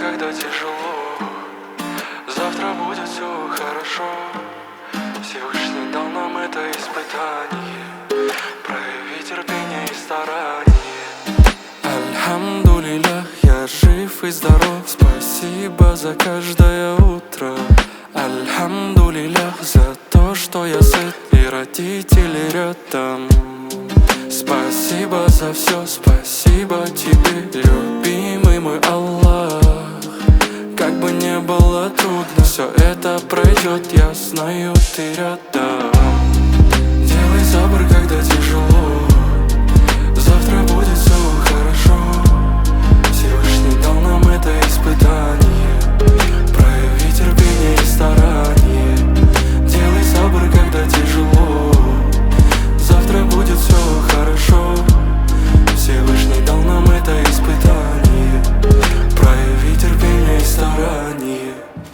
когда тяжело. Завтра будет все хорошо. Всевышний дал нам это испытание. Прояви терпение и старание. Альхамдулиллах, я жив и здоров. Спасибо за каждое утро. Альхамдулиллах, за то, что я сыт и родители рядом. Спасибо за все, спасибо тебе, любимый мой Аллах. Как бы не было трудно, все это пройдет, я знаю, ты рядом. Делай сабр, когда тяжело. Завтра будет все хорошо. Всевышний дал нам это испытание. Прояви терпение и старание. Делай сабр, когда тяжело. Завтра будет все хорошо. Всевышний дал нам это испытание. Прояви терпение и старание.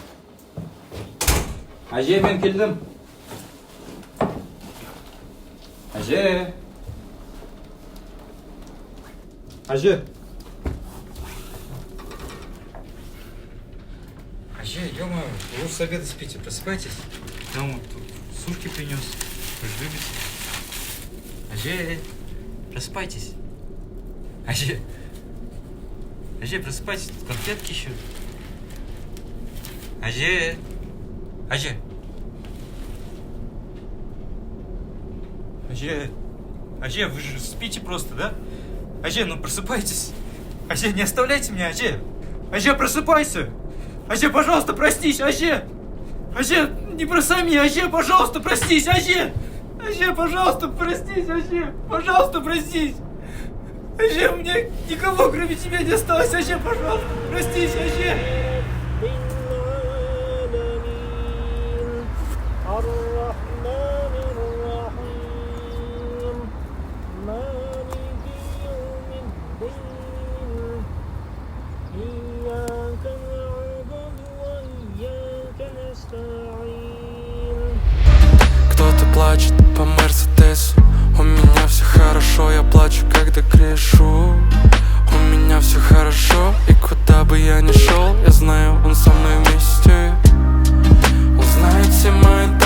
Әже, мен келдім. Әже. Әже. Ажа, ё-моё, вы уж с обеда спите, просыпайтесь. Я вам тут сушки принес, вы же любите. Ажа, просыпайтесь. Ажа, просыпайтесь, тут конфетки еще. Ажа, Ажа, вы же спите просто, да? Ажа, ну просыпайтесь. Ажа, не оставляйте меня, Ажа. Ажа, просыпайся. Ажа, пожалуйста, простись, Ажа. Ажа, не бросай меня, Ажа, пожалуйста, простись, Ажа. Ажа, пожалуйста, простись, Ажа. Пожалуйста, простись. Ажа, у меня никого, кроме тебя, не осталось. Ажа, пожалуйста, простись, Ажа. Кто-то плачет по Мерседесу. У меня все хорошо, я плачу, когда грешу. У меня все хорошо, и куда бы я ни шел, я знаю, он со мной вместе. Он знает все мои